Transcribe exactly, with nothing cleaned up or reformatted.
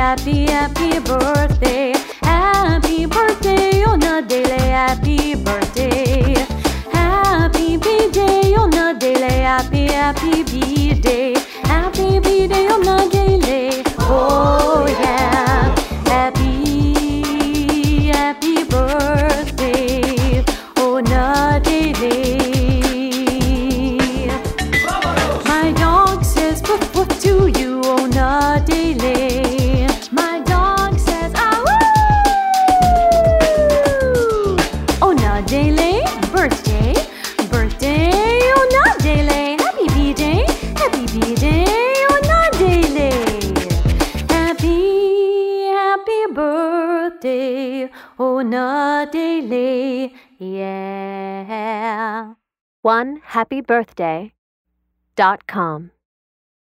happy, happy birthday. Happy birthday, ona dele, happy birthday. Happy B-day, ona dele, happy, happy B-day. Happy B-day, ona dele, oh yeah. Happy, happy birthday, ona dele. My dog says woof woof to you, ona dele. My dog says ah woo. Ona dele, birthday, birthday, ona dele. Happy B-day, happy B-day, ona dele. Happy, happy birthday, ona dele, yeah. one happy birthday dot com